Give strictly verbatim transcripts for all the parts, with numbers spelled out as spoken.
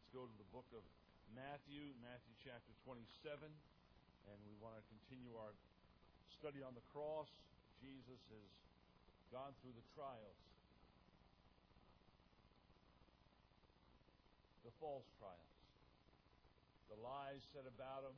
Let's go to the book of Matthew, Matthew chapter twenty-seven, and we want to continue our study on the cross. Jesus has gone through the trials, the false trials, the lies said about him.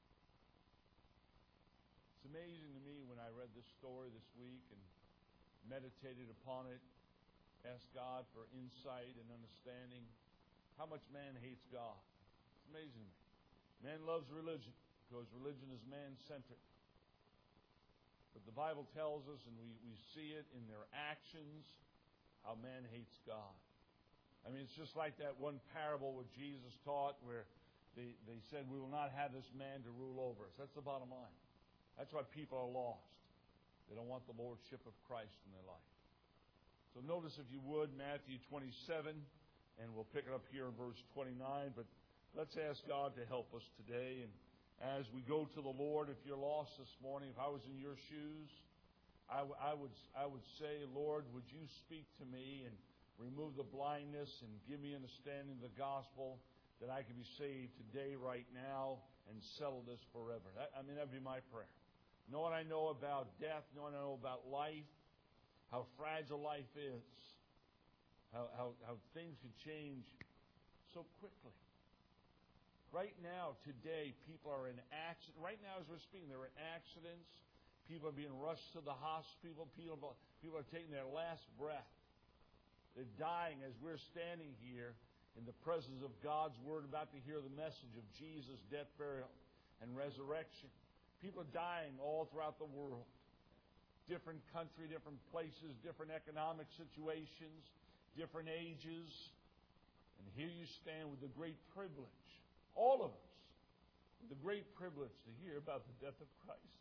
It's amazing to me when I read this story this week and meditated upon it, asked God for insight and understanding how much man hates God. It's amazing to me. Man loves religion because religion is man-centered. But the Bible tells us, and we, we see it in their actions, how man hates God. I mean, it's just like that one parable where Jesus taught where they, they said, we will not have this man to rule over us. That's the bottom line. That's why people are lost. They don't want the lordship of Christ in their life. So notice, if you would, Matthew twenty-seven, and we'll pick it up here in verse twenty-nine. But let's ask God to help us today. And as we go to the Lord, if you're lost this morning, if I was in your shoes, I, w- I would I would say, Lord, would you speak to me and remove the blindness and give me understanding of the gospel that I can be saved today, right now, and settle this forever. That, I mean, that would be my prayer. Know what I know about death, know what I know about life, how fragile life is, how, how, how things can change so quickly. Right now, today, people are in accidents. Right now, as we're speaking, there are accidents. People are being rushed to the hospital. People, people are taking their last breath. They're dying as we're standing here in the presence of God's Word, about to hear the message of Jesus' death, burial, and resurrection. People are dying all throughout the world. Different country, different places, different economic situations, different ages. And here you stand with the great privilege, all of us, with the great privilege to hear about the death of Christ.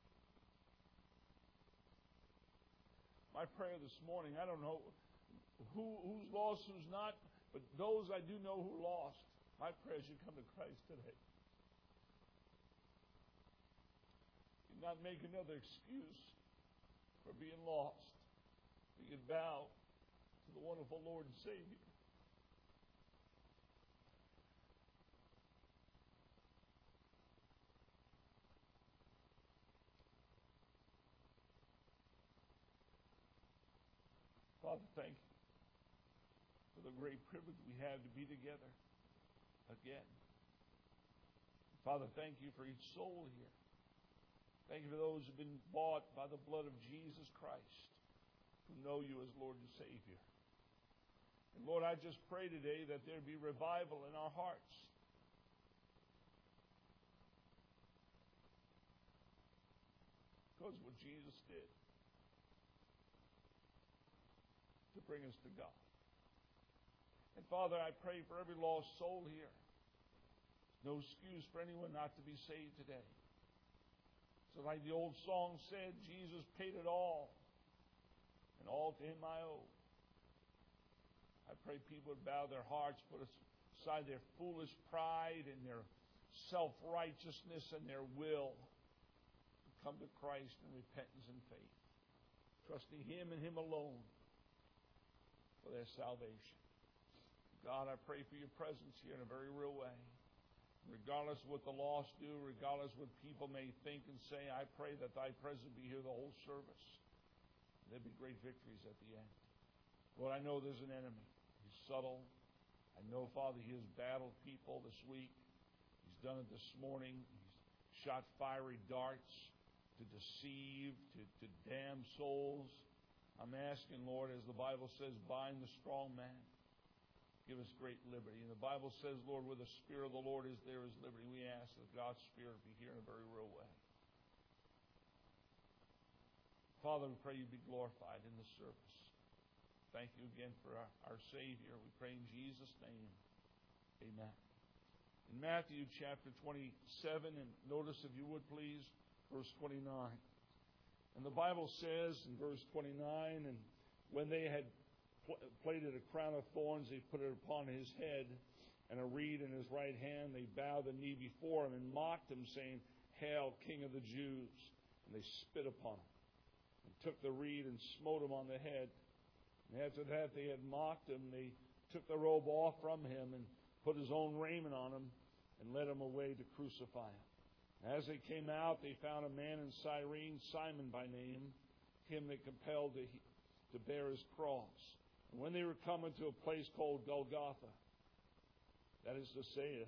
My prayer this morning, I don't know who, who's lost, who's not, but those I do know who lost, my prayer is you come to Christ today. Do not make another excuse for being lost. We can bow to the wonderful Lord and Savior. Father, thank you for the great privilege we have to be together again. Father, thank you for each soul here. Thank you for those who have been bought by the blood of Jesus Christ, who know you as Lord and Savior. And Lord, I just pray today that there be revival in our hearts. Because of what Jesus did to bring us to God. And Father, I pray for every lost soul here. No excuse for anyone not to be saved today. So like the old song said, Jesus paid it all, and all to Him I owe. I pray people would bow their hearts, put aside their foolish pride and their self-righteousness and their will, and come to Christ in repentance and faith, trusting Him and Him alone for their salvation. God, I pray for your presence here in a very real way. Regardless of what the lost do, regardless of what people may think and say, I pray that thy presence be here the whole service. There'll be great victories at the end. Lord, I know there's an enemy. He's subtle. I know, Father, he has battled people this week. He's done it this morning. He's shot fiery darts to deceive, to, to damn souls. I'm asking, Lord, as the Bible says, bind the strong man. Give us great liberty. And the Bible says, Lord, where the Spirit of the Lord is, there is liberty. We ask that God's Spirit be here in a very real way. Father, we pray you be glorified in the service. Thank you again for our, our Savior. We pray in Jesus' name. Amen. In Matthew chapter twenty-seven, and notice, if you would please, verse twenty-nine. And the Bible says in verse twenty-nine, and when they had plaited a crown of thorns, they put it upon his head, and a reed in his right hand. They bowed the knee before him and mocked him, saying, Hail, King of the Jews! And they spit upon him, and took the reed and smote him on the head. And after that they had mocked him, they took the robe off from him and put his own raiment on him, and led him away to crucify him. As they came out, they found a man in Cyrene, Simon by name, him they compelled to, to bear his cross. And when they were coming to a place called Golgotha, that is to say,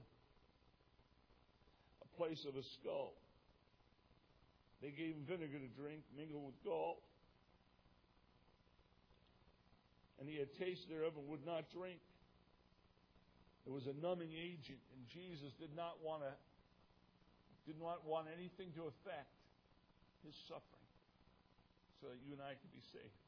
a place of a skull, they gave him vinegar to drink, mingled with gall. And he had tasted thereof and would not drink. It was a numbing agent, and Jesus did not want to, did not want anything to affect his suffering, so that you and I could be saved.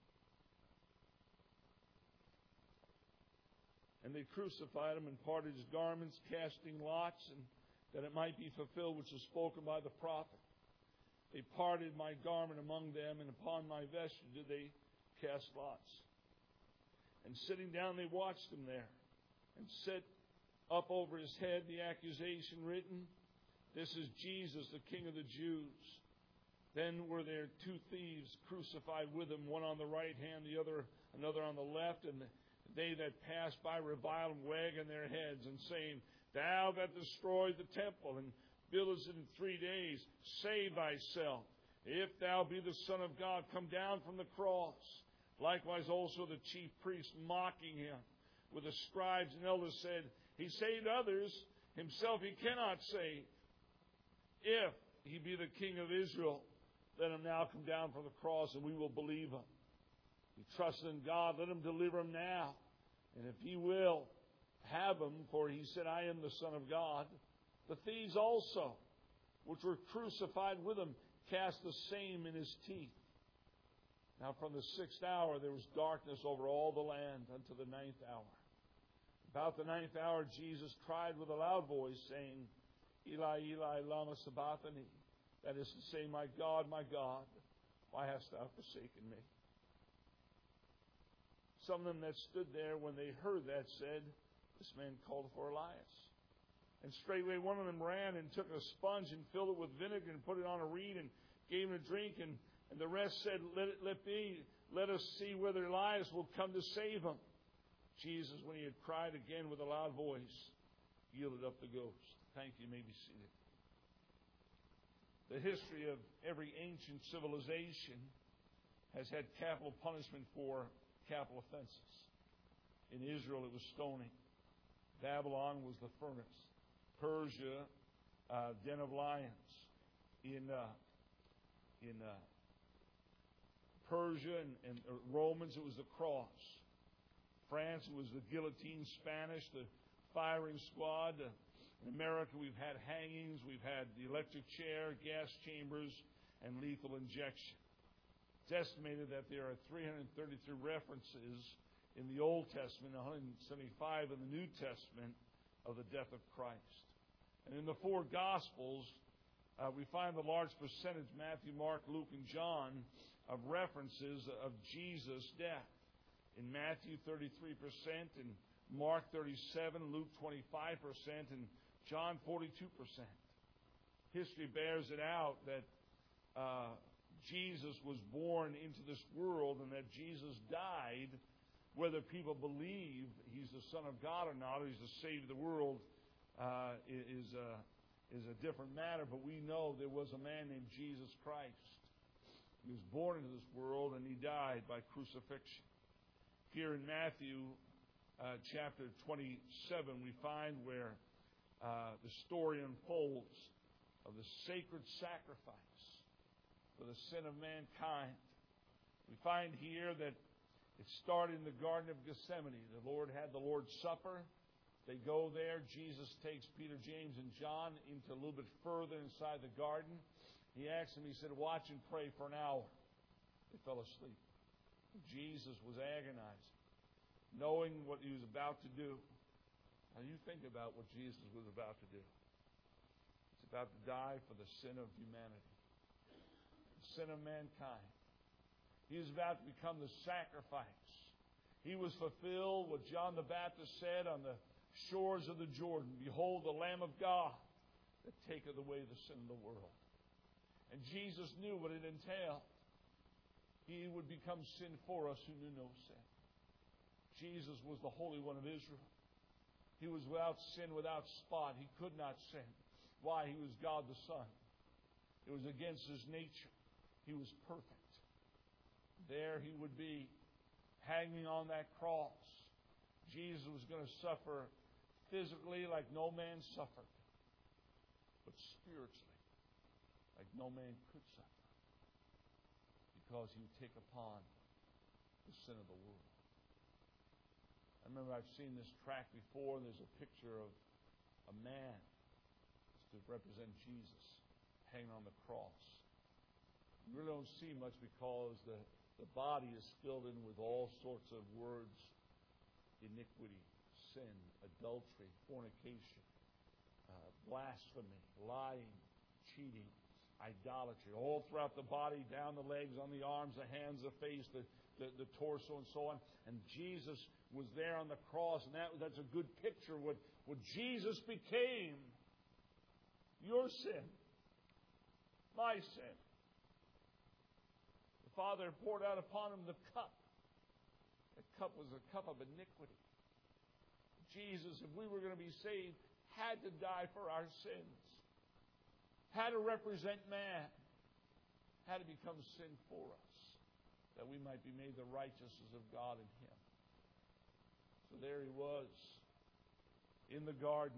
And they crucified him and parted his garments, casting lots, and that it might be fulfilled which is spoken by the prophet. They parted my garment among them, and upon my vesture did they cast lots. And sitting down, they watched him there, and set up over his head the accusation written, "This is Jesus, the King of the Jews." Then were there two thieves crucified with him, one on the right hand, the other another on the left. And they that passed by reviled him, wagging their heads, and saying, "Thou that destroyed the temple, and buildest it in three days, save thyself. If thou be the Son of God, come down from the cross." Likewise also the chief priests, mocking him, with the scribes and elders, said, "He saved others, himself he cannot save. If he be the King of Israel, let him now come down from the cross, and we will believe him. He trusted in God, let him deliver him now. And if he will, have him, for he said, I am the Son of God." The thieves also, which were crucified with him, cast the same in his teeth. Now from the sixth hour there was darkness over all the land unto the ninth hour. About the ninth hour Jesus cried with a loud voice, saying, "Eli, Eli, lama sabachthani." That is to say, "My God, my God, why hast thou forsaken me?" Some of them that stood there, when they heard that, said, "This man called for Elias." And straightway one of them ran and took a sponge and filled it with vinegar and put it on a reed and gave him a drink. And, and the rest said, "Let it let be. Let us see whether Elias will come to save him." Jesus, when he had cried again with a loud voice, yielded up the ghost. Thank you. You may be seated. The history of every ancient civilization has had capital punishment for capital offenses. In Israel, it was stoning. Babylon was the furnace. Persia, uh, den of lions. In uh, in uh, Persia and, and uh, Romans, it was the cross. France, it was the guillotine. Spanish, the firing squad. Uh, in America, we've had hangings, we've had the electric chair, gas chambers, and lethal injection. It's estimated that there are three hundred thirty-three references in the Old Testament, one hundred seventy-five in the New Testament, of the death of Christ. And in the four Gospels, uh, we find the large percentage, Matthew, Mark, Luke, and John, of references of Jesus' death. In Matthew, thirty-three percent, in Mark, thirty-seven, Luke, twenty-five percent, and John, forty-two percent. History bears it out that uh, Jesus was born into this world and that Jesus died. Whether people believe he's the Son of God or not, or he's the Savior of the world, uh, is, uh, is a different matter. But we know there was a man named Jesus Christ. He was born into this world and he died by crucifixion. Here in Matthew uh, chapter twenty-seven, we find where uh, the story unfolds of the sacred sacrifice for the sin of mankind. We find here that it started in the Garden of Gethsemane. The Lord had the Lord's Supper. They go there. Jesus takes Peter, James, and John into a little bit further inside the garden. He asked them, he said, "Watch and pray for an hour." They fell asleep. Jesus was agonizing, knowing what he was about to do. Now you think about what Jesus was about to do. He's about to die for the sin of humanity, the sin of mankind. He was about to become the sacrifice. He was fulfilled what John the Baptist said on the shores of the Jordan. "Behold, the Lamb of God that taketh away the sin of the world." And Jesus knew what it entailed. He would become sin for us who knew no sin. Jesus was the Holy One of Israel. He was without sin, without spot. He could not sin. Why? He was God the Son. It was against His nature. He was perfect. There He would be, hanging on that cross. Jesus was going to suffer physically like no man suffered, but spiritually like no man could suffer, because He would take upon the sin of the world. I remember I've seen this tract before. There's a picture of a man to represent Jesus hanging on the cross. You really don't see much because the, the body is filled in with all sorts of words: iniquity, sin, adultery, fornication, uh, blasphemy, lying, cheating, idolatry, all throughout the body, down the legs, on the arms, the hands, the face, the, the, the torso, and so on. And Jesus was there on the cross, and that, that's a good picture of what, what Jesus became. Your sin, my sin. The Father poured out upon Him the cup. The cup was a cup of iniquity. Jesus, if we were going to be saved, had to die for our sins. Had to represent man. Had to become sin for us, that we might be made the righteousness of God in Him. So there He was in the garden.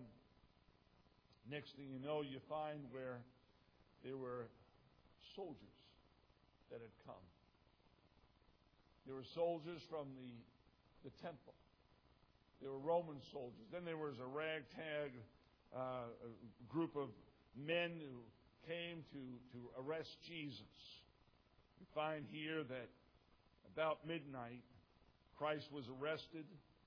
Next thing you know, you find where there were soldiers that had come. There were soldiers from the, the temple. There were Roman soldiers. Then there was a ragtag uh, group of men who came to, to arrest Jesus. We find here that about midnight, Christ was arrested.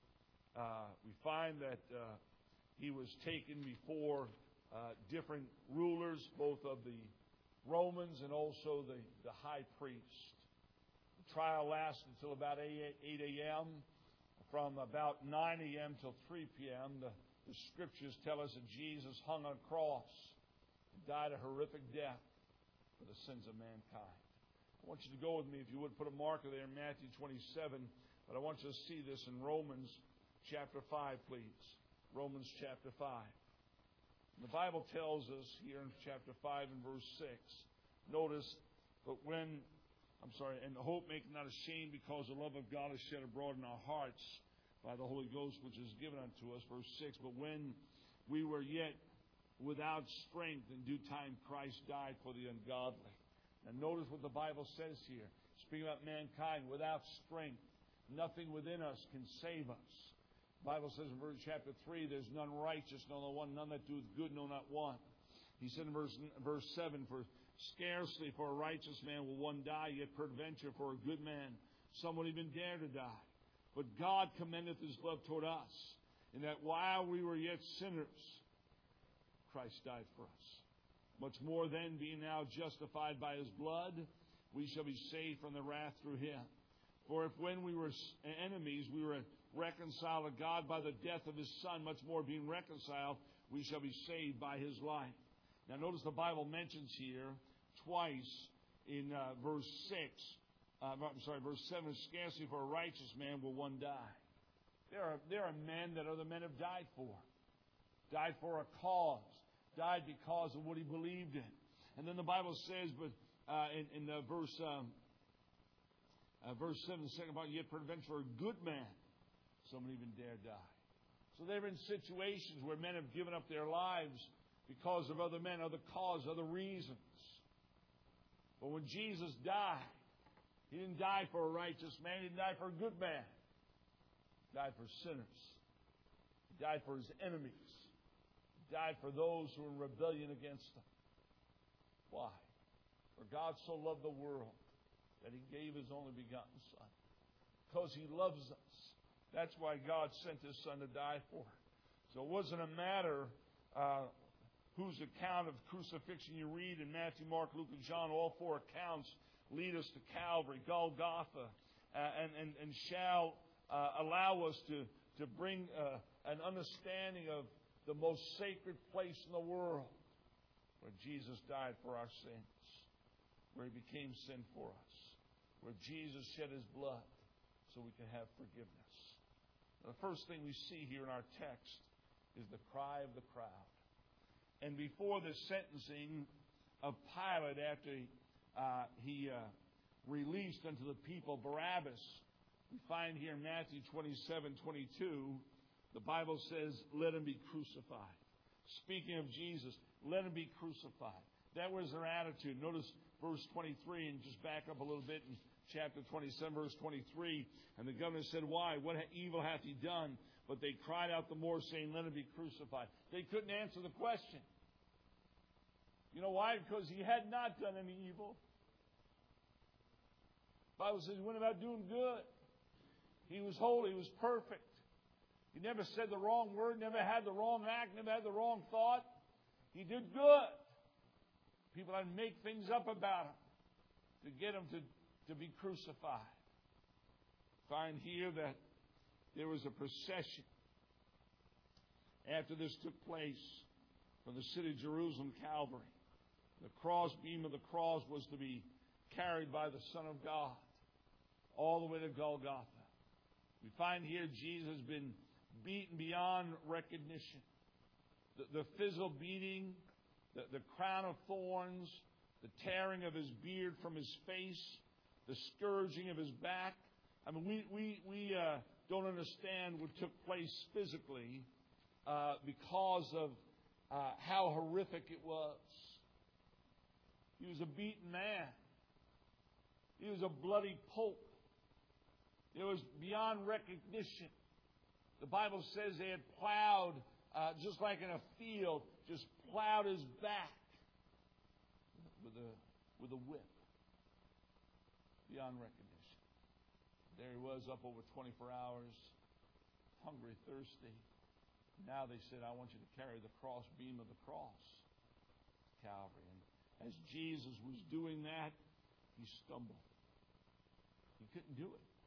Uh, we find that uh, He was taken before uh, different rulers, both of the Romans and also the, the high priest. The trial lasted until about eight a.m. From about nine a.m. till three p.m., the, the Scriptures tell us that Jesus hung on a cross and died a horrific death for the sins of mankind. I want you to go with me, if you would, put a marker there in Matthew twenty-seven, but I want you to see this in Romans chapter five, please. Romans chapter five. The Bible tells us here in chapter five and verse six, notice, but when, I'm sorry, and the hope maketh not ashamed, because the love of God is shed abroad in our hearts by the Holy Ghost, which is given unto us. Verse six, but when we were yet without strength, in due time Christ died for the ungodly. Now notice what the Bible says here. Speaking about mankind, without strength, nothing within us can save us. The Bible says in verse chapter three, there's none righteous, no no one, none that doeth good, no not one. He said in verse, verse seven, for scarcely for a righteous man will one die, yet peradventure for a good man some would even dare to die. But God commendeth His love toward us, in that while we were yet sinners, Christ died for us. Much more then, being now justified by His blood, we shall be saved from the wrath through Him. For if when we were enemies, we were reconciled to God by the death of His Son, much more being reconciled, we shall be saved by His life. Now notice the Bible mentions here twice in uh, verse six, uh, I'm sorry, verse seven, scarcely for a righteous man will one die. There are, there are men that other men have died for. Died for a cause. Died because of what he believed in. And then the Bible says, but uh, in, in uh, verse um, uh, verse seven, the second part, yet peradventure for a good man, someone even dare die. So there have been situations where men have given up their lives because of other men, other causes, other reasons. But when Jesus died, He didn't die for a righteous man. He didn't die for a good man. He died for sinners. He died for His enemies. He died for those who were in rebellion against Him. Why? For God so loved the world that He gave His only begotten Son. Because He loves us. That's why God sent His Son to die for it. So it wasn't a matter uh, whose account of crucifixion you read in Matthew, Mark, Luke, and John. All four accounts lead us to Calvary, Golgotha, uh, and, and, and shall uh, allow us to, to bring uh, an understanding of the most sacred place in the world, where Jesus died for our sins, where He became sin for us, where Jesus shed His blood so we can have forgiveness. Now, the first thing we see here in our text is the cry of the crowd. And before the sentencing of Pilate, after uh, he uh, released unto the people Barabbas, we find here in Matthew twenty-seven twenty-two, the Bible says, let him be crucified. Speaking of Jesus, let him be crucified. That was their attitude. Notice verse twenty-three, and just back up a little bit in chapter twenty-seven, verse twenty-three. And the governor said, why? What evil hath he done? But they cried out the more, saying, let him be crucified. They couldn't answer the question. You know why? Because he had not done any evil. The Bible says he went about doing good. He was holy. He was perfect. He never said the wrong word, never had the wrong act, never had the wrong thought. He did good. People had to make things up about him to get him to, to be crucified. Find here that there was a procession after this took place from the city of Jerusalem, Calvary. The cross beam of the cross was to be carried by the Son of God all the way to Golgotha. We find here Jesus has been beaten beyond recognition. The, the physical beating, the, the crown of thorns, the tearing of his beard from his face, the scourging of his back. I mean, we we we uh, don't understand what took place physically uh, because of uh, how horrific it was. He was a beaten man. He was a bloody pope. It was beyond recognition. The Bible says they had plowed, uh, just like in a field, just plowed his back with a with a whip. Beyond recognition. There he was, up over twenty-four hours, hungry, thirsty. Now they said, I want you to carry the cross beam of the cross, Calvary. And as Jesus was doing that, he stumbled. He couldn't do it.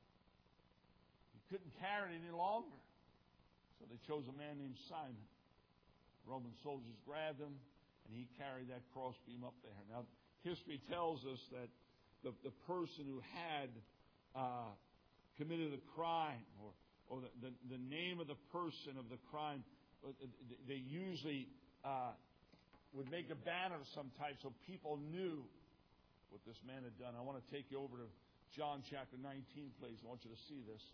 He couldn't carry it any longer. So they chose a man named Simon. Roman soldiers grabbed him, and he carried that cross beam up there. Now, history tells us that the, the person who had uh, committed a crime, or, or the, the, the name of the person of the crime, they usually uh, would make a banner of some type so people knew what this man had done. I want to take you over to John chapter nineteen, please. I want you to see this.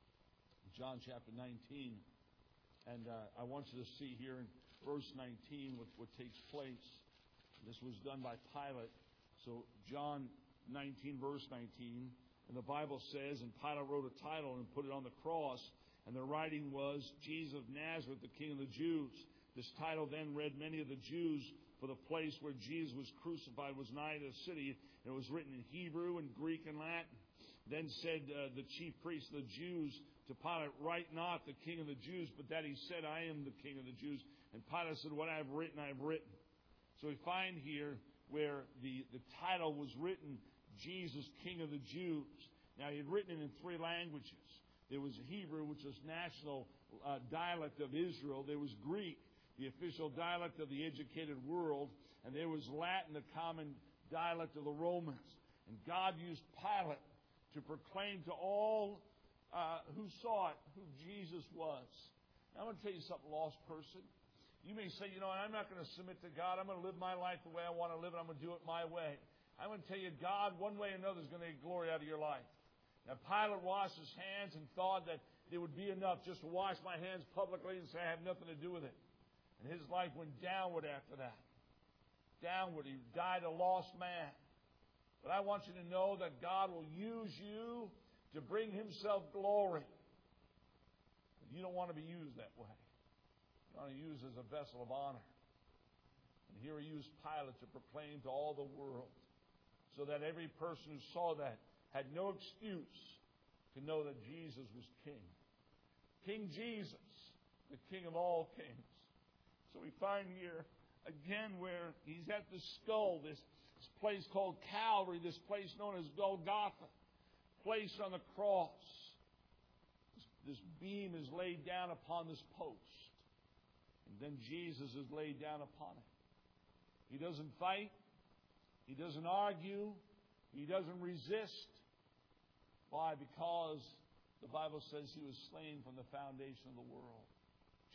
John chapter nineteen. And uh, I want you to see here in verse nineteen what, what takes place. This was done by Pilate. So John nineteen, verse nineteen. And the Bible says, and Pilate wrote a title and put it on the cross. And the writing was, Jesus of Nazareth, the King of the Jews. This title then read many of the Jews, for the place where Jesus was crucified was nigh to the city. And it was written in Hebrew and Greek and Latin. Then said uh, the chief priests of the Jews to Pilate, write not the King of the Jews, but that he said, I am the King of the Jews. And Pilate said, what I have written, I have written. So we find here where the, the title was written, Jesus, King of the Jews. Now, he had written it in three languages. There was Hebrew, which was national uh, dialect of Israel. There was Greek, the official dialect of the educated world. And there was Latin, the common dialect of the Romans. And God used Pilate to proclaim to all uh, who saw it who Jesus was. Now, I'm going to tell you something, lost person. You may say, you know, I'm not going to submit to God. I'm going to live my life the way I want to live it. I'm going to do it my way. I'm going to tell you, God, one way or another, is going to get glory out of your life. Now, Pilate washed his hands and thought that it would be enough just to wash my hands publicly and say I have nothing to do with it. And his life went downward after that. Downward. He died a lost man. But I want you to know that God will use you to bring himself glory. But you don't want to be used that way. You want to be used as a vessel of honor. And here he used Pilate to proclaim to all the world, so that every person who saw that had no excuse to know that Jesus was King. King Jesus, the King of all kings. So we find here, again, where he's at the skull, this, this place called Calvary, this place known as Golgotha, placed on the cross. This, this beam is laid down upon this post. And then Jesus is laid down upon it. He doesn't fight. He doesn't argue. He doesn't resist. Why? Because the Bible says he was slain from the foundation of the world.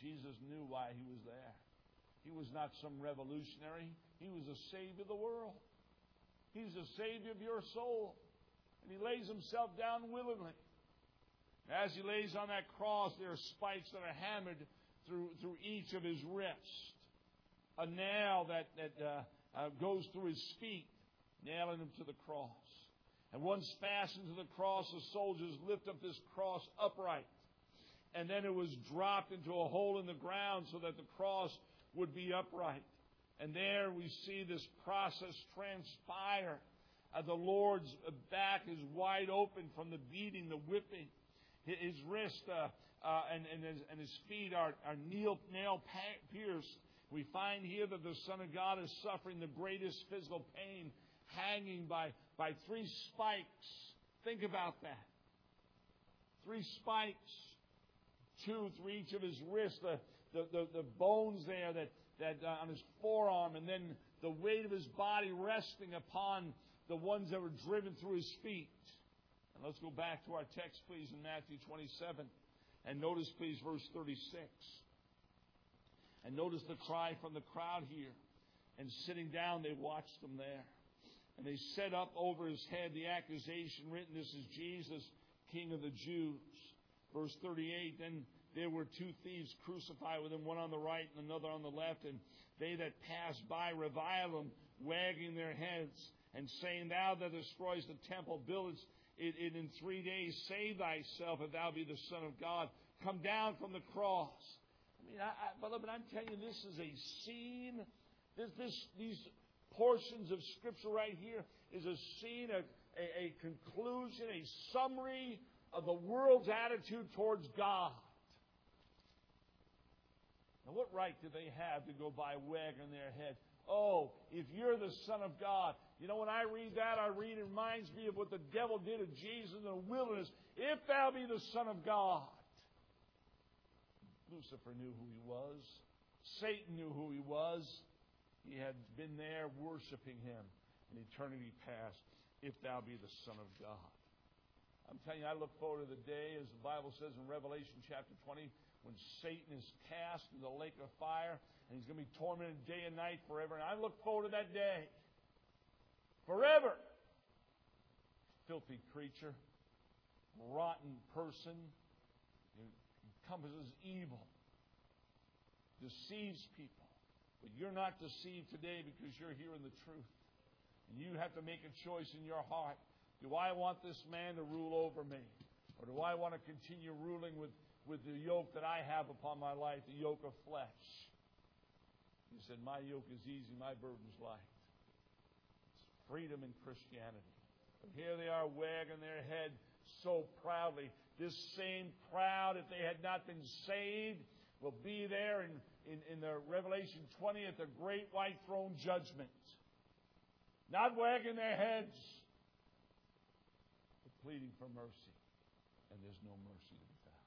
Jesus knew why He was there. He was not some revolutionary. He was the Savior of the world. He's the Savior of your soul. And He lays Himself down willingly. As He lays on that cross, there are spikes that are hammered through, through each of His wrists. A nail that, that uh, uh, goes through His feet, nailing Him to the cross. And once fastened to the cross, the soldiers lift up this cross upright. And then it was dropped into a hole in the ground so that the cross would be upright. And there we see this process transpire. Uh, the Lord's back is wide open from the beating, the whipping. His wrist uh, uh, and, and, his, and his feet are, are nail, nail pierced. We find here that the Son of God is suffering the greatest physical pain, hanging by, by three spikes. Think about that. Three spikes. Two through each of his wrists, the, the, the, the bones there that, that uh, on his forearm, and then the weight of his body resting upon the ones that were driven through his feet. And let's go back to our text, please, in Matthew twenty-seven. And notice, please, verse thirty-six. And notice the cry from the crowd here. And sitting down, they watched him there. And they set up over his head the accusation written, "This is Jesus, King of the Jews." Verse thirty-eight, then there were two thieves crucified with him, one on the right and another on the left. And they that passed by reviled him, wagging their heads, and saying, "Thou that destroyest the temple, buildest it, it in three days, save thyself, if thou be the Son of God. Come down from the cross." I mean, I, I, beloved, I'm telling you, this is a scene. This, this, these portions of Scripture right here is a scene, a, a, a conclusion, a summary of the world's attitude towards God. Now, what right do they have to go by wagging their head? Oh, if you're the Son of God. You know, when I read that, I read, it reminds me of what the devil did to Jesus in the wilderness. If thou be the Son of God. Lucifer knew who he was. Satan knew who he was. He had been there worshiping him in eternity past. If thou be the Son of God. I'm telling you, I look forward to the day, as the Bible says in Revelation chapter twenty, when Satan is cast into the lake of fire, and he's going to be tormented day and night forever. And I look forward to that day. Forever. Filthy creature. Rotten person. Encompasses evil. Deceives people. But you're not deceived today because you're hearing the truth. And you have to make a choice in your heart. Do I want this man to rule over me? Or do I want to continue ruling with, with the yoke that I have upon my life, the yoke of flesh? He said, my yoke is easy, my burden is light. It's freedom in Christianity. But here they are wagging their head so proudly. This same crowd, if they had not been saved, will be there in, in, in the Revelation twenty at the great white throne judgment. Not wagging their heads, but pleading for mercy. And there's no mercy to be found.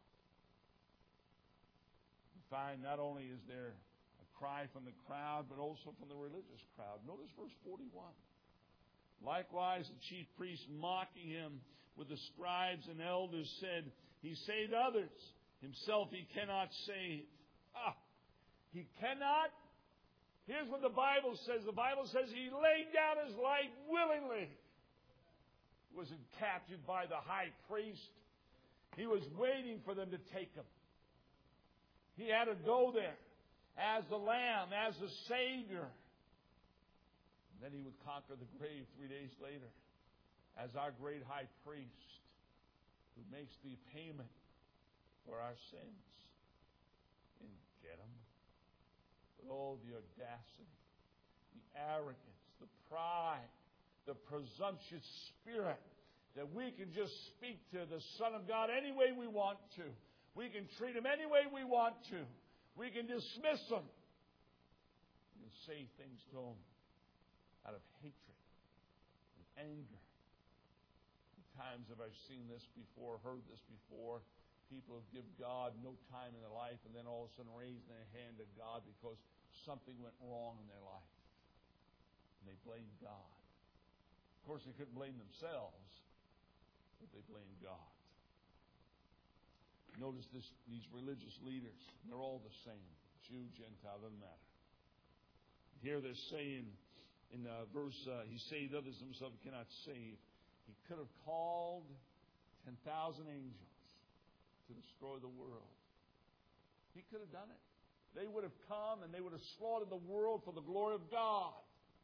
We find not only is there a cry from the crowd, but also from the religious crowd. Notice verse forty-one. Likewise, the chief priests, mocking him with the scribes and elders, said, He saved others. Himself he cannot save. Ah, he cannot? Here's what the Bible says. The Bible says he laid down his life willingly. He wasn't captured by the high priest. He was waiting for them to take him. He had to go there as the Lamb, as the Savior. And then he would conquer the grave three days later as our great high priest who makes the payment for our sins. And get him. But oh, the audacity, the arrogance, the pride, the presumptuous spirit that we can just speak to the Son of God any way we want to. We can treat him any way we want to. We can dismiss him. We can say things to him out of hatred and anger. Times have I seen this before, heard this before. People give God no time in their life and then all of a sudden raise their hand to God because something went wrong in their life. And they blame God. Of course, they couldn't blame themselves, but they blame God. Notice this, these religious leaders, they're all the same. Jew, Gentile, doesn't matter. Here they're saying in uh, verse, uh, He saved others, Himself He cannot save. He could have called ten thousand angels to destroy the world. He could have done it. They would have come and they would have slaughtered the world for the glory of God.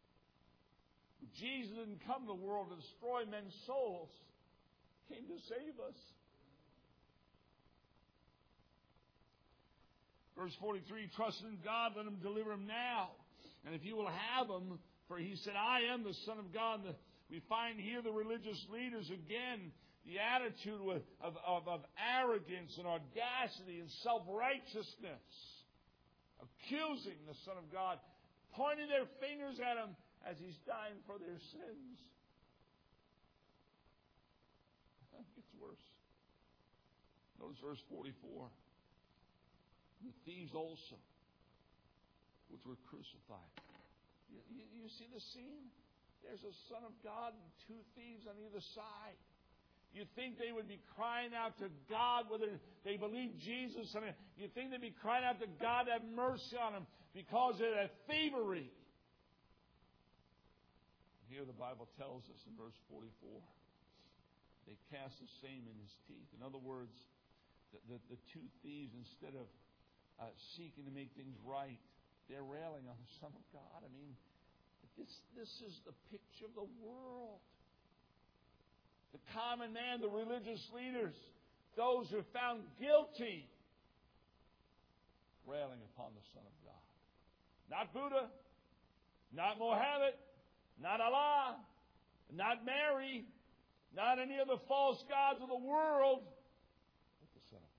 Jesus didn't come to the world to destroy men's souls. He came to save us. Verse forty-three, trust in God, let Him deliver him now. And if you will have him, for He said, I am the Son of God. The, we find here the religious leaders again, the attitude of, of, of arrogance and audacity and self-righteousness, accusing the Son of God, pointing their fingers at Him as He's dying for their sins. It gets worse. Notice verse forty-four. The thieves also, which were crucified. You, you, you see the scene? There's a Son of God and two thieves on either side. You think they would be crying out to God whether they believe Jesus? I mean, you think they'd be crying out to God to have mercy on them because of that thievery? Here the Bible tells us in verse forty-four, they cast the same in His teeth. In other words, the, the, the two thieves, instead of Uh, seeking to make things right, they're railing on the Son of God. I mean, this, this is the picture of the world. The common man, the religious leaders, those who are found guilty, railing upon the Son of God. Not Buddha, not Mohammed, not Allah, not Mary, not any of the false gods of the world, but the Son of God.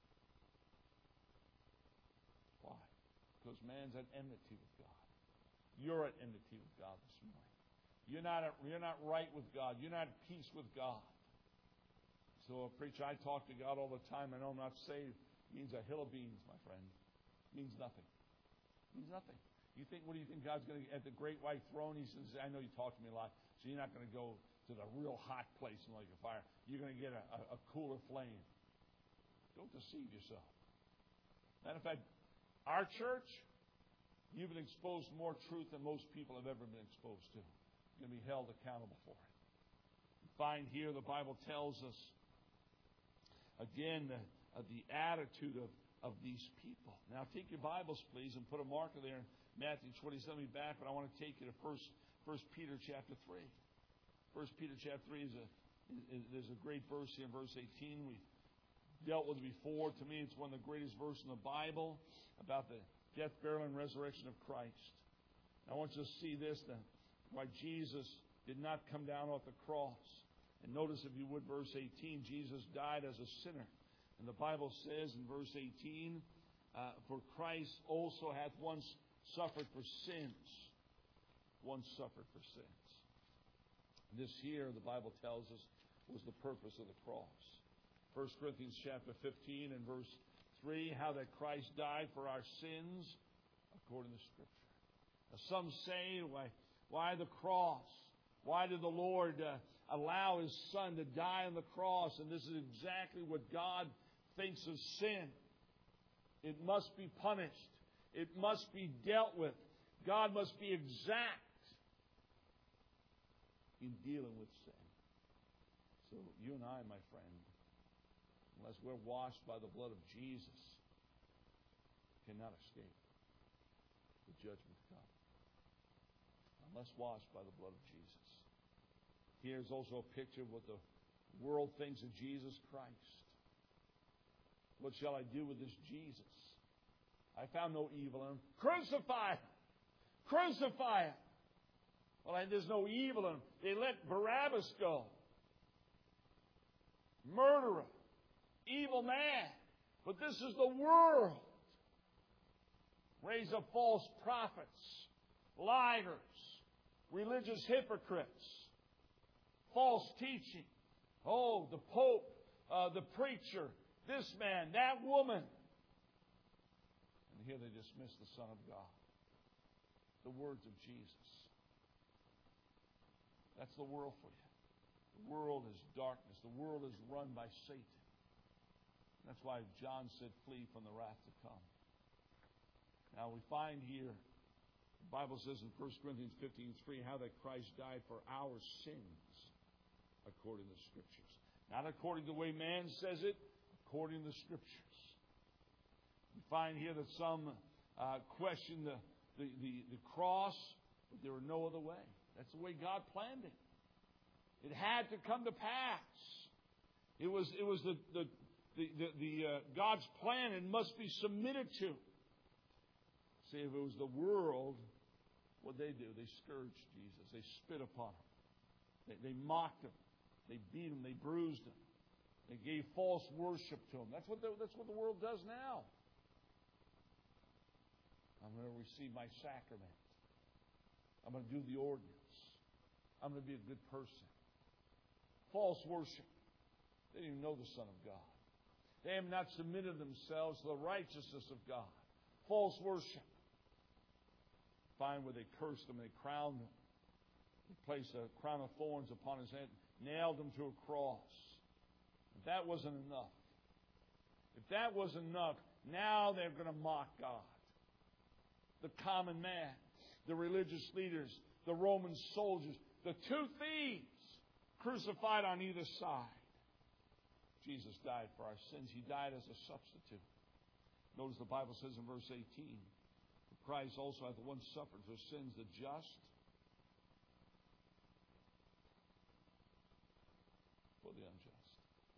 Because man's at enmity with God. You're at enmity with God this morning. You're not, at, you're not right with God. You're not at peace with God. So, preacher, I talk to God all the time. I know I'm not saved. It means a hill of beans, my friend. It means nothing. It means nothing. You think, what do you think God's going to at the great white throne? He says, I know you talk to me a lot, so you're not going to go to the real hot place and like a fire. You're going to get a, a, a cooler flame. Don't deceive yourself. Matter of fact, our church, you've been exposed to more truth than most people have ever been exposed to. You're going to be held accountable for it. You find here the Bible tells us, again, the, uh, the attitude of, of these people. Now, take your Bibles, please, and put a marker there in Matthew twenty-seven. Be back, but I want to take you to First, First Peter chapter three. First Peter chapter three is a is, there's a great verse here in verse eighteen. We've dealt with it before. To me, it's one of the greatest verses in the Bible about the death, burial, and resurrection of Christ. Now, I want you to see this, then, why Jesus did not come down off the cross. And notice, if you would, verse eighteen, Jesus died as a sinner. And the Bible says in verse eighteen, uh, for Christ also hath once suffered for sins. Once suffered for sins. This here, the Bible tells us, was the purpose of the cross. First Corinthians chapter fifteen and verse three, how that Christ died for our sins according to Scripture. Now, some say, why, why the cross? Why did the Lord uh, allow His Son to die on the cross? And this is exactly what God thinks of sin. It must be punished. It must be dealt with. God must be exact in dealing with sin. So you and I, my friend, unless we're washed by the blood of Jesus, cannot escape the judgment to come. Unless washed by the blood of Jesus. Here's also a picture of what the world thinks of Jesus Christ. What shall I do with this Jesus? I found no evil in Him. Crucify Him! Crucify Him! Well, there's no evil in Him. They let Barabbas go. Murderer. Evil man. But this is the world. Raise up false prophets, liars, religious hypocrites, false teaching. Oh, the Pope, uh, the preacher, this man, that woman. And here they dismiss the Son of God. The words of Jesus. That's the world for you. The world is darkness. The world is run by Satan. That's why John said, flee from the wrath to come. Now we find here, the Bible says in First Corinthians fifteen three, how that Christ died for our sins according to the Scriptures. Not according to the way man says it, according to the Scriptures. We find here that some uh, question the, the, the, the cross, but there were no other way. That's the way God planned it. It had to come to pass. It was it was the the the, the, the uh, God's plan and must be submitted to. See, if it was the world, what they do? They scourged Jesus. They spit upon him. They, they mocked him. They beat him. They bruised him. They gave false worship to him. That's what the, that's what the world does now. I'm going to receive my sacrament. I'm going to do the ordinance. I'm going to be a good person. False worship. They didn't even know the Son of God. They have not submitted themselves to the righteousness of God. False worship. Find where they cursed him, they crowned him. They placed a crown of thorns upon his head, nailed him to a cross. If that wasn't enough, if that wasn't enough, now they're going to mock God. The common man, the religious leaders, the Roman soldiers, the two thieves crucified on either side. Jesus died for our sins. He died as a substitute. Notice the Bible says in verse eighteen, Christ also hath once suffered for sins, the just for the unjust.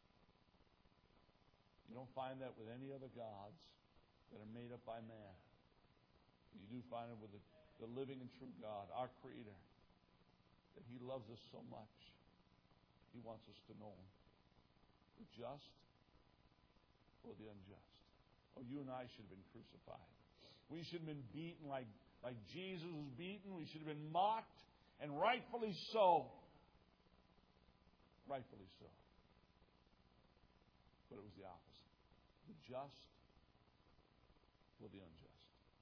You don't find that with any other gods that are made up by man. You do find it with the, the living and true God, our Creator, that He loves us so much. He wants us to know Him. The just for the unjust. Oh, you and I should have been crucified. We should have been beaten like, like Jesus was beaten. We should have been mocked, and rightfully so. Rightfully so. But it was the opposite. The just for the unjust.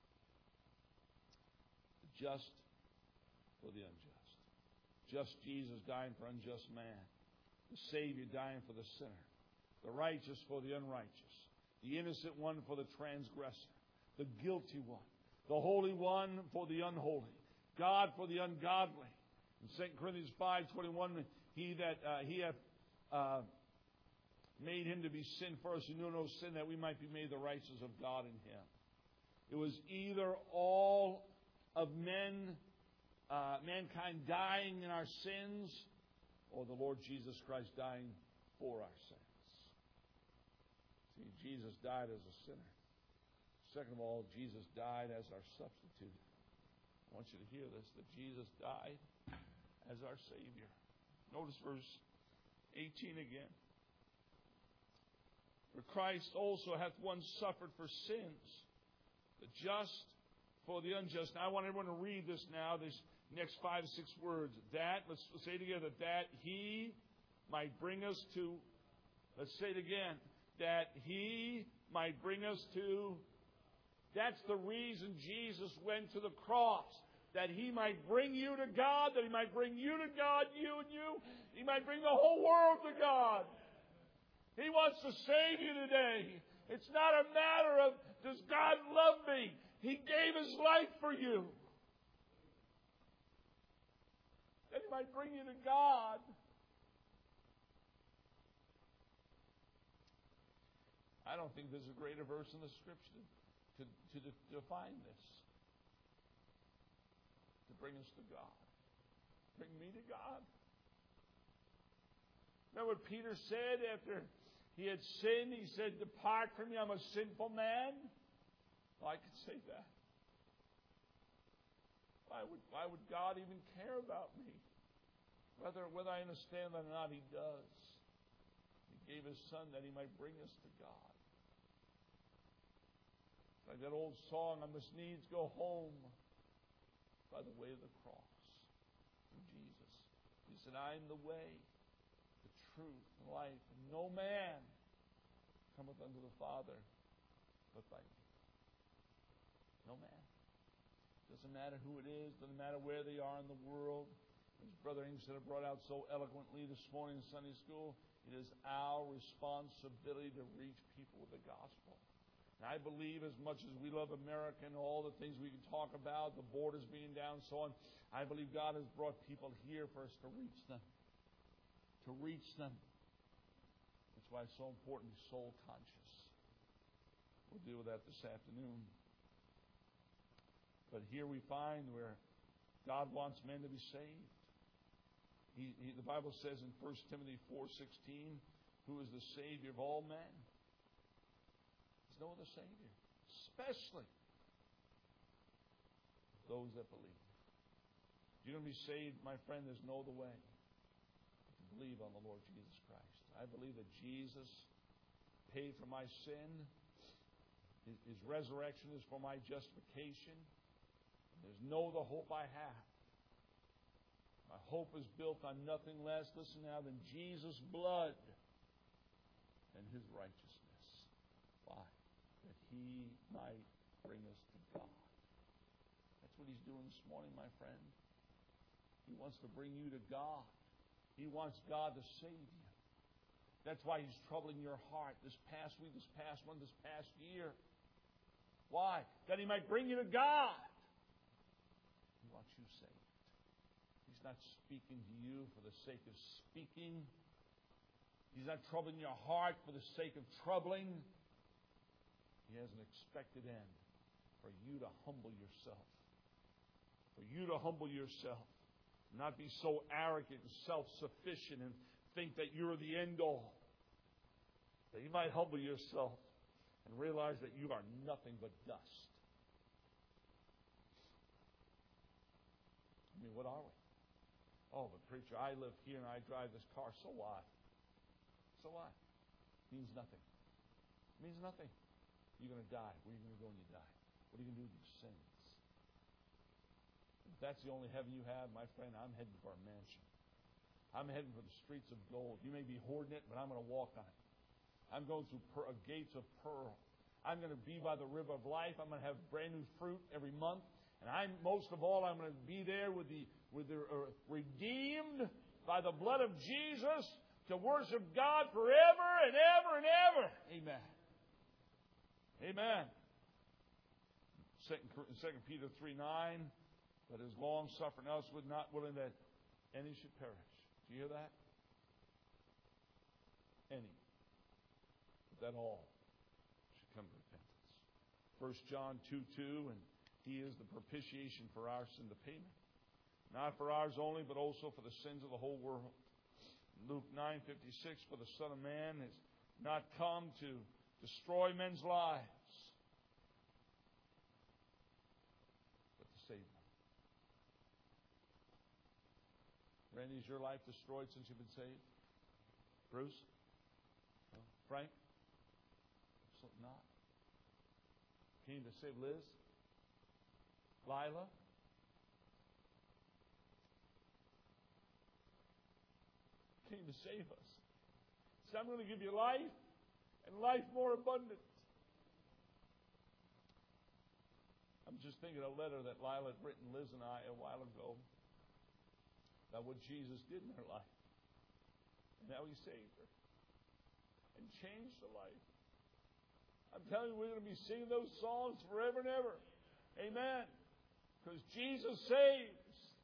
The just for the unjust. Just Jesus dying for unjust man. The Savior dying for the sinner. The righteous for the unrighteous. The innocent one for the transgressor. The guilty one. The holy one for the unholy. God for the ungodly. In Second Corinthians five twenty-one, He that uh, He hath uh, made Him to be sin for us who knew no sin, that we might be made the righteousness of God in Him. It was either all of men, uh, mankind dying in our sins, or the Lord Jesus Christ dying for our sins. See, Jesus died as a sinner. Second of all, Jesus died as our substitute. I want you to hear this, that Jesus died as our Savior. Notice verse eighteen again. For Christ also hath once suffered for sins, the just for the unjust. Now I want everyone to read this now, these next five, six words. That, let's say together, that He might bring us to, let's say it again, that He might bring us to. That's the reason Jesus went to the cross. That He might bring you to God. That He might bring you to God, you and you. He might bring the whole world to God. He wants to save you today. It's not a matter of, does God love me? He gave His life for you. That He might bring you to God. I don't think there's a greater verse in the Scripture To, to, to define this. To bring us to God. Bring me to God. Remember what Peter said after he had sinned? He said, depart from me, I'm a sinful man. Well, I could say that. Why would, why would God even care about me? Whether, whether I understand that or not, He does. He gave His Son that He might bring us to God. Like that old song, I must needs go home by the way of the cross through Jesus. He said, I am the way, the truth, and life, and no man cometh unto the Father but by me. No man. Doesn't matter who it is, doesn't matter where they are in the world. As Brother Ingstead brought out so eloquently this morning in Sunday school, It is our responsibility to reach people with the gospel. And I believe as much as we love America and all the things we can talk about, the borders being down and so on, I believe God has brought people here for us to reach them. To reach them. That's why it's so important to be soul conscious. We'll deal with that this afternoon. But here we find where God wants men to be saved. He, he, the Bible says in First Timothy four sixteen, who is the Savior of all men? There's no other Savior, especially those that believe. If you're going to be saved, my friend, there's no other way but to believe on the Lord Jesus Christ. I believe that Jesus paid for my sin. His, his resurrection is for my justification. There's no other hope I have. My hope is built on nothing less, listen now, than Jesus' blood and His righteousness. Why? That He might bring us to God. That's what He's doing this morning, my friend. He wants to bring you to God. He wants God to save you. That's why He's troubling your heart this past week, this past month, this past year. Why? That He might bring you to God. He wants you saved. He's not speaking to you for the sake of speaking. He's not troubling your heart for the sake of troubling. He has an expected end for you to humble yourself. For you to humble yourself. Not be so arrogant and self-sufficient and think that you're the end all. That you might humble yourself and realize that you are nothing but dust. I mean, what are we? Oh, but preacher, I live here and I drive this car. So what? So what? It means nothing. It means nothing. You're going to die. Where are you going to go when you die? What are you going to do with your sins? If that's the only heaven you have, my friend, I'm heading for a mansion. I'm heading for the streets of gold. You may be hoarding it, but I'm going to walk on it. I'm going through per- gates of pearl. I'm going to be by the river of life. I'm going to have brand new fruit every month. And I'm most of all, I'm going to be there with the with the uh, redeemed by the blood of Jesus to worship God forever and ever and ever. Amen. Amen. Second Peter three nine, but His long suffering us was not willing that any should perish. Do you hear that? Any. But that all should come to repentance. First John two two, and He is the propitiation for our sin, the payment. Not for ours only, but also for the sins of the whole world. Luke nine fifty-six, for the Son of Man has not come to destroy men's lives, but to save them. Randy, is your life destroyed since you've been saved? Bruce? No. Frank? Absolutely not. Came to save Liz? Lila? Came to save us. So I'm going to give you life and life more abundant. I'm just thinking of a letter that Lila had written Liz and I a while ago about what Jesus did in her life and how He saved her and changed her life. I'm telling you, we're going to be singing those songs forever and ever. Amen. Because Jesus saves.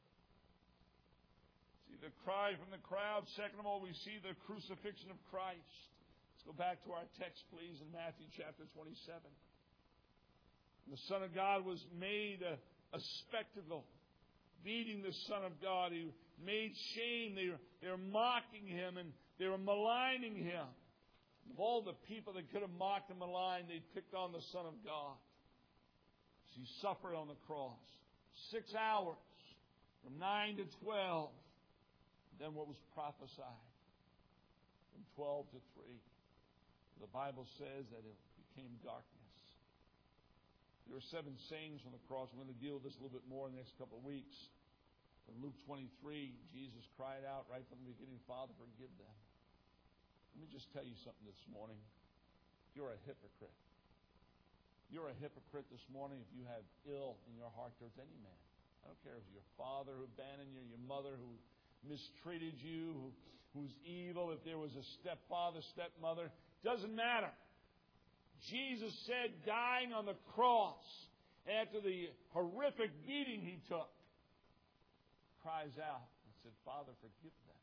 See the cry from the crowd. Second of all, we see the crucifixion of Christ. Let's go back to our text, please, in Matthew chapter twenty-seven. The Son of God was made a, a spectacle, beating the Son of God. He made shame. They were, they were mocking Him and they were maligning Him. Of all the people that could have mocked and maligned, they picked on the Son of God. He suffered on the cross. Six hours, from nine to twelve. Then what was prophesied, from twelve to three. The Bible says that it became darkness. There were seven sayings on the cross. We're going to deal with this a little bit more in the next couple of weeks. In Luke twenty-three, Jesus cried out right from the beginning, Father, forgive them. Let me just tell you something this morning. You're a hypocrite. You're a hypocrite this morning if you have ill in your heart towards any man. I don't care if your father who abandoned you, your mother who mistreated you, who, who's evil, if there was a stepfather, stepmother, doesn't matter. Jesus said, dying on the cross, after the horrific beating he took, cries out and said, Father, forgive them.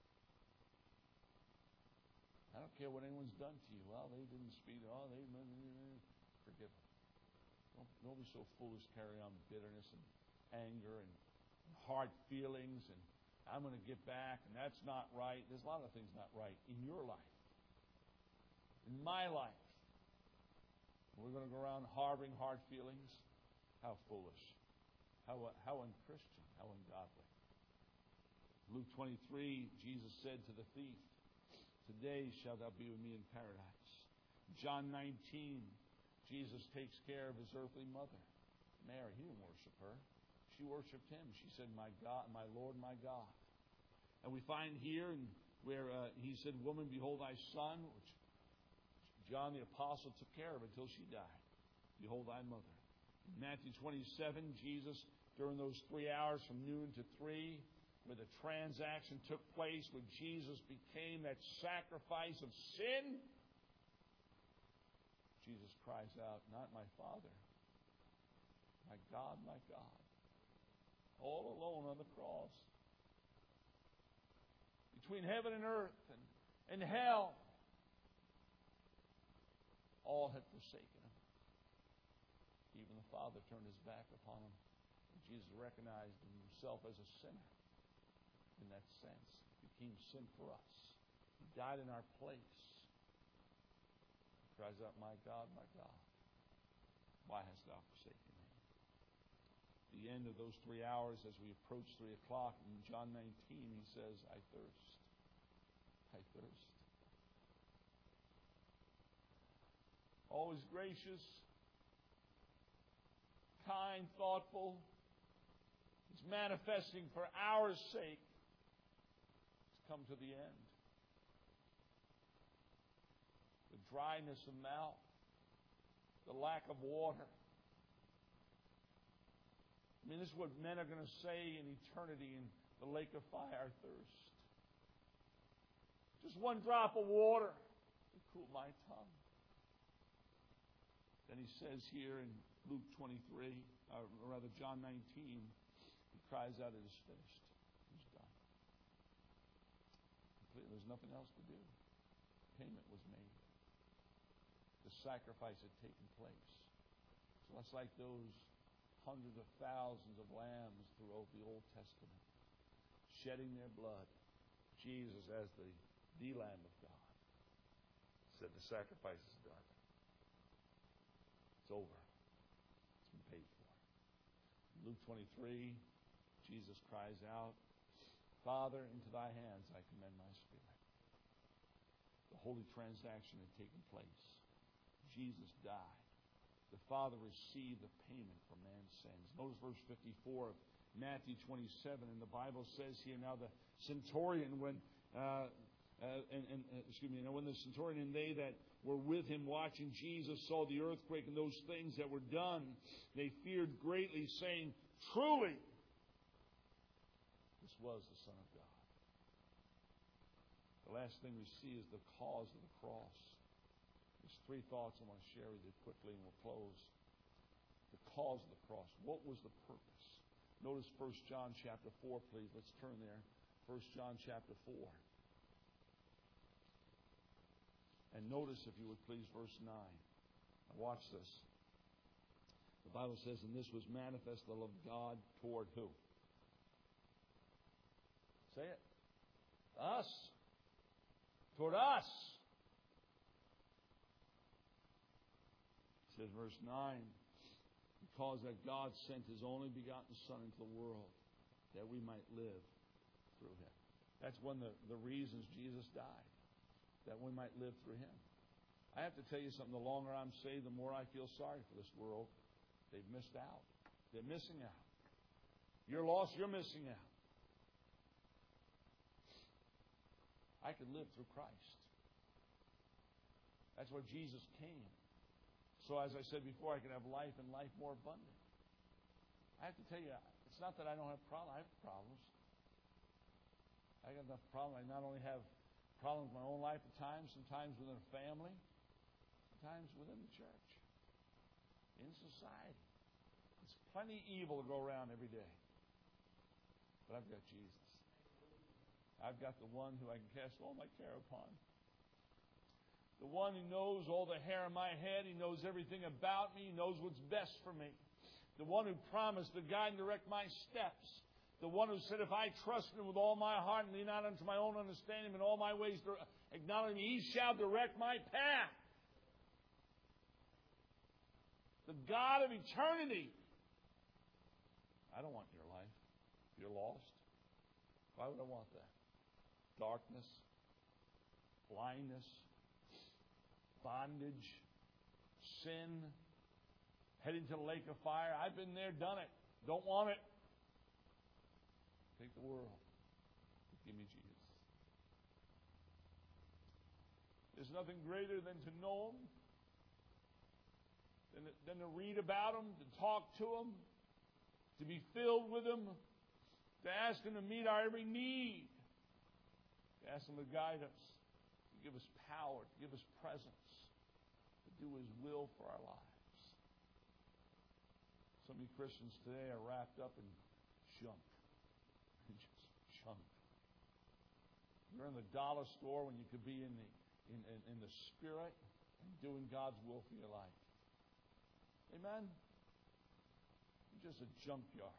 I don't care what anyone's done to you. Well, they didn't speak. Oh, they forgive them. Don't, don't be so foolish, carry on bitterness and anger and hard feelings and I'm going to get back and that's not right. There's a lot of things not right in your life, in my life. We're going to go around harboring hard feelings. How foolish. How, how unchristian. How ungodly. Luke twenty-three, Jesus said to the thief, today shalt thou be with me in paradise. John nineteen, Jesus takes care of his earthly mother, Mary. He didn't worship her. She worshipped him. She said, my God, my Lord, my God. And we find here where uh, he said, woman, behold thy son, which John the Apostle took care of until she died. Behold thy mother. In Matthew twenty-seven, Jesus, during those three hours from noon to three, where the transaction took place, where Jesus became that sacrifice of sin, Jesus cries out, not my Father, my God, my God, all alone on the cross. Between heaven and earth and, and hell, all had forsaken him. Even the Father turned his back upon him. And Jesus recognized himself as a sinner. In that sense, he became sin for us. He died in our place. He cries out, my God, my God, why hast thou forsaken me? At the end of those three hours, as we approach three o'clock, in John nineteen, he says, I thirst. I thirst. Always gracious, kind, thoughtful. He's manifesting for our sake. Come to the end. The dryness of mouth, the lack of water. I mean, this is what men are going to say in eternity in the lake of fire, thirst. Just one drop of water to cool my tongue. Then he says here in Luke twenty-three, or rather John nineteen, he cries out, it is finished. He's done. There's nothing else to do. Payment was made. The sacrifice had taken place. So it's like those hundreds of thousands of lambs throughout the Old Testament, shedding their blood. Jesus, as the, the Lamb of God, said the sacrifice is done. It's over. It's been paid for. In Luke twenty-three, Jesus cries out, Father, into thy hands I commend my spirit. The holy transaction had taken place. Jesus died. The Father received the payment for man's sins. Notice verse fifty-four of Matthew twenty-seven, and the Bible says here, now the centurion, when uh, uh, and, and uh, excuse me, now when the centurion and they that were with him watching Jesus saw the earthquake and those things that were done, they feared greatly, saying, truly, this was the Son of God. The last thing we see is the cause of the cross. There's three thoughts I want to share with you quickly and we'll close. The cause of the cross. What was the purpose? Notice First John chapter four, please. Let's turn there. First John chapter four. And notice, if you would please, verse nine. Now watch this. The Bible says, and this was manifest the love of God toward who? Say it. Us. Toward us. It says, verse nine, because that God sent His only begotten Son into the world, that we might live through Him. That's one of the, the reasons Jesus died, that we might live through Him. I have to tell you something, the longer I'm saved, the more I feel sorry for this world. They've missed out. They're missing out. You're lost, you're missing out. I can live through Christ. That's why Jesus came. So as I said before, I can have life and life more abundant. I have to tell you, it's not that I don't have problems. I have problems. I got enough problems. I not only have problems in my own life at times, sometimes within a family, sometimes within the church, in society. There's plenty of evil to go around every day. But I've got Jesus. I've got the one who I can cast all my care upon. The one who knows all the hair on my head. He knows everything about me. He knows what's best for me. The one who promised to guide and direct my steps. The one who said, if I trust Him with all my heart and lean not unto my own understanding, in all my ways acknowledge me, He shall direct my path. The God of eternity. I don't want your life. You're lost. Why would I want that? Darkness, blindness, bondage, sin, heading to the lake of fire. I've been there, done it. Don't want it. Take the world. Give me Jesus. There's nothing greater than to know Him, than to, than to read about Him, to talk to Him, to be filled with Him, to ask Him to meet our every need, to ask Him to guide us, to give us power, to give us presence, to do His will for our lives. So many Christians today are wrapped up in junk. Just junk. You're in the dollar store when you could be in the in, in, in the Spirit and doing God's will for your life. Amen? You're just a junkyard.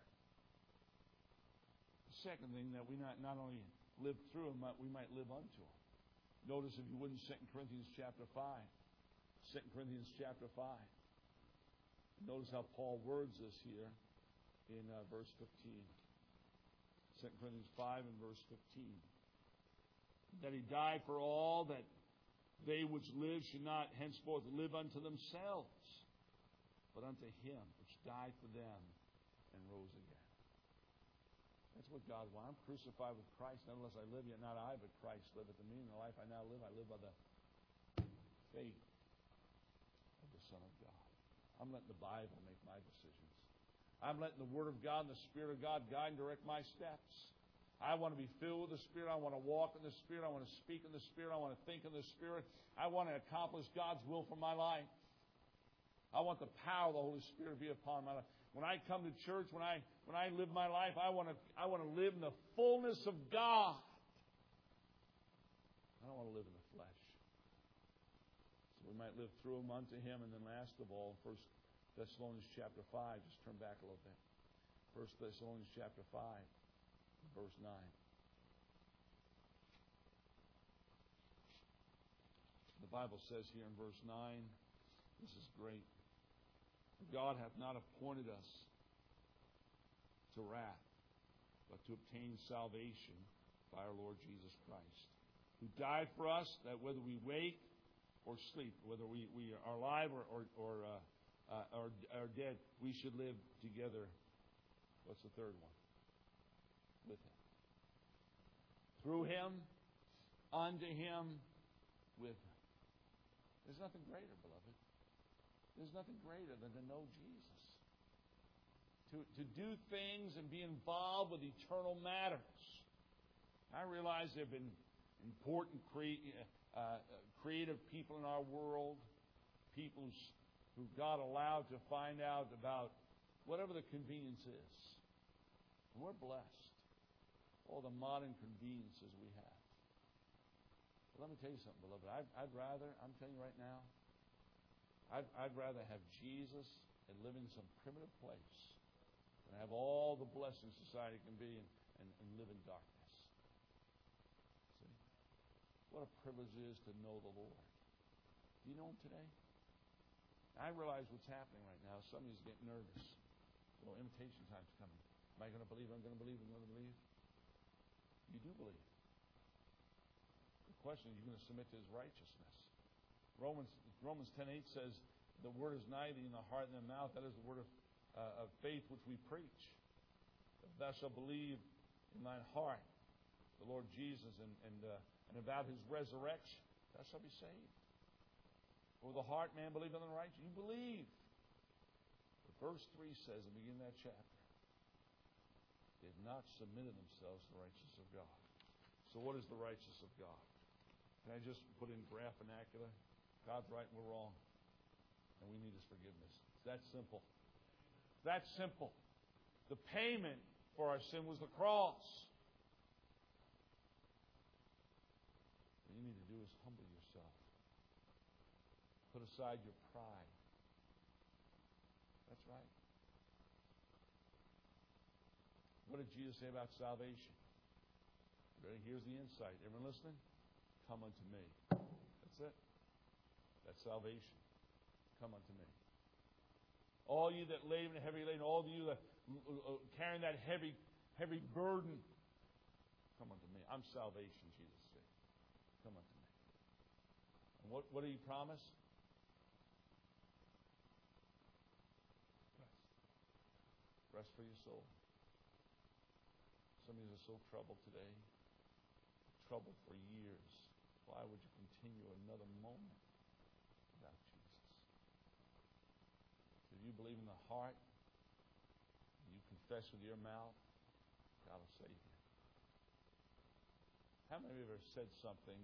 The second thing, that we not, not only live through Him, but we might live unto Him. Notice, if you would, in Second Corinthians chapter five. Second Corinthians chapter five. Notice how Paul words this here in uh, verse fifteen. Second Corinthians five and verse fifteen. That He died for all, that they which live should not henceforth live unto themselves, but unto Him which died for them and rose again. That's what God wants. I'm crucified with Christ. Nevertheless I live, yet not I, but Christ liveth in me. In the life I now live, I live by the faith of the Son of God. I'm letting the Bible make my decisions. I'm letting the Word of God and the Spirit of God guide and direct my steps. I want to be filled with the Spirit. I want to walk in the Spirit. I want to speak in the Spirit. I want to think in the Spirit. I want to accomplish God's will for my life. I want the power of the Holy Spirit to be upon my life. When I come to church, when I when I live my life, I want to I want to live in the fullness of God. I don't want to live in the flesh. So we might live through Him unto Him. And then last of all, First Thessalonians chapter five. Just turn back a little bit. First Thessalonians chapter five, verse nine. The Bible says here in verse nine, this is great. God hath not appointed us to wrath, but to obtain salvation by our Lord Jesus Christ, who died for us, that whether we wake or sleep, whether we, we are alive or or or, uh, uh, or or dead, we should live together. What's the third one? With Him. Through Him, unto Him, with Him. There's nothing greater, beloved. There's nothing greater than to know Jesus. To, to do things and be involved with eternal matters. I realize there have been important cre- uh, creative people in our world, people who God allowed to find out about whatever the convenience is. And we're blessed. All the modern conveniences we have. But let me tell you something, beloved. I'd, I'd rather, I'm telling you right now, I'd, I'd rather have Jesus and live in some primitive place than have all the blessings society can be and, and, and live in darkness. See? What a privilege it is to know the Lord. Do you know Him today? I realize what's happening right now. Some of you's getting nervous. Well, invitation time's coming. Am I going to believe? I'm going to believe. I'm going to believe. You do believe. The question is, are you going to submit to His righteousness? Romans Romans ten eight says, the word is nigh thee in the heart and in the mouth. That is the word of, uh, of faith which we preach. If thou shalt believe in thine heart the Lord Jesus and and, uh, and about His resurrection, thou shalt be saved. For the heart man believe in the righteous. You believe. But verse three says, at the beginning of that chapter, they have not submitted themselves to the righteousness of God. So what is the righteousness of God? Can I just put in graph vernacular? God's right and we're wrong. And we need His forgiveness. It's that simple. It's that simple. The payment for our sin was the cross. What you need to do is humble yourself. Put aside your pride. That's right. What did Jesus say about salvation? Ready? Here's the insight. Everyone listening? Come unto me. That's it. That's salvation. Come unto me. All you that labor and heavy laden, all of you that uh, carrying that heavy, heavy burden, come unto me. I'm salvation, Jesus said. Come unto me. And what, what did He promise? Rest. Rest for your soul. Some of you are so troubled today. Troubled for years. Why would you continue another moment without Jesus? If you believe in the heart, you confess with your mouth, God will save you. How many of you ever said something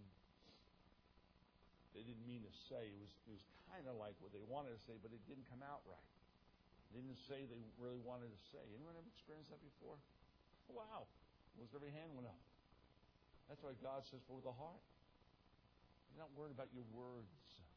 they didn't mean to say? It was, it was kind of like what they wanted to say, but it didn't come out right. They didn't say they really wanted to say. Anyone ever experienced that before? Oh, wow. Almost every hand went up. That's why God says, for the heart. You're not worried about your words.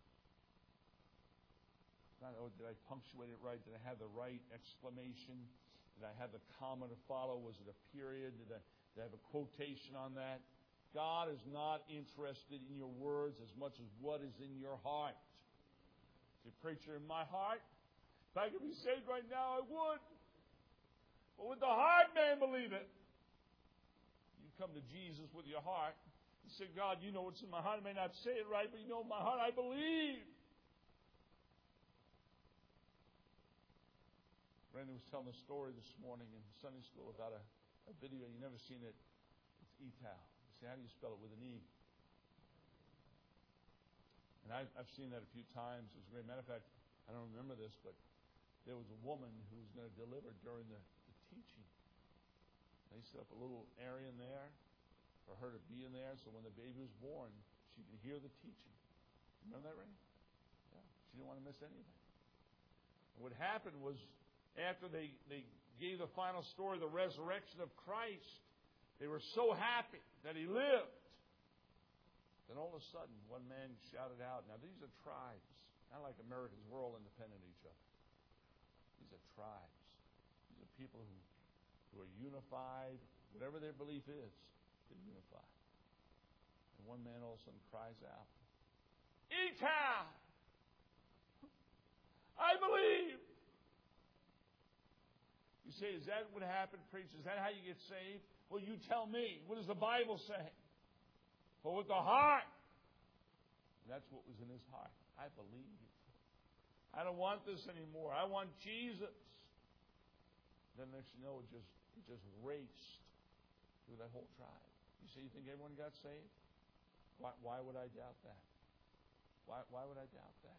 It's not, oh, did I punctuate it right? Did I have the right exclamation? Did I have the comma to follow? Was it a period? Did I, did I have a quotation on that? God is not interested in your words as much as what is in your heart. Say, preacher, in my heart, if I could be saved right now, I would. But with the heart, man, believe it. You come to Jesus with your heart and say, God, you know what's in my heart. I may not say it right, but you know in my heart, I believe. Brandon was telling a story this morning in Sunday school about a, a video. You've never seen it. It's E T A L. You say, how do you spell it? With an E. And I've, I've seen that a few times. As a great matter of fact, I don't remember this, but there was a woman who was going to deliver during the, the teaching. They set up a little area in there for her to be in there, so when the baby was born, she could hear the teaching. Remember that, Ray? Yeah. She didn't want to miss anything. And what happened was, after they, they gave the final story, the resurrection of Christ, they were so happy that He lived. Then all of a sudden, one man shouted out, now these are tribes, not like Americans, we're all independent of each other. These are tribes. These are people who, who are unified. Whatever their belief is, they're unified. And one man all of a sudden cries out, E T A L! I believe! You say, is that what happened, preacher? Is that how you get saved? Well, you tell me. What does the Bible say? For with the heart, and that's what was in his heart. I believe. I don't want this anymore. I want Jesus. Then next you know, it just it just raced through that whole tribe. You say, you think everyone got saved? Why, why would I doubt that? Why, why would I doubt that?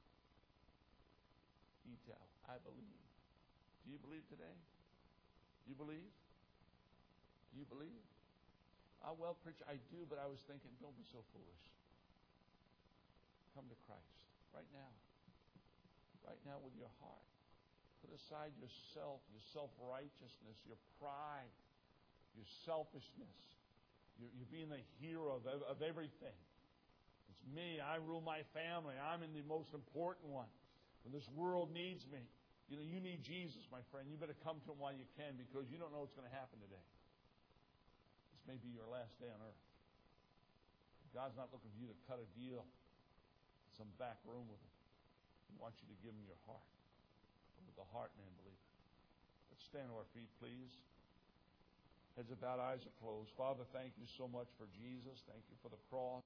E T A L, I believe. Do you believe today? You believe? Do you believe? Ah, well, preacher, I do, but I was thinking, don't be so foolish. Come to Christ right now. Right now with your heart. Put aside yourself, your self-righteousness, your pride, your selfishness. You're, you're being the hero of, of everything. It's me. I rule my family. I'm in the most important one. When this world needs me, you know, you need Jesus, my friend. You better come to Him while you can, because you don't know what's going to happen today. This may be your last day on earth. God's not looking for you to cut a deal in some back room with Him. He wants you to give Him your heart. With the heart, man, believe it. Let's stand to our feet, please. Heads are bowed, eyes are closed. Father, thank you so much for Jesus. Thank you for the cross.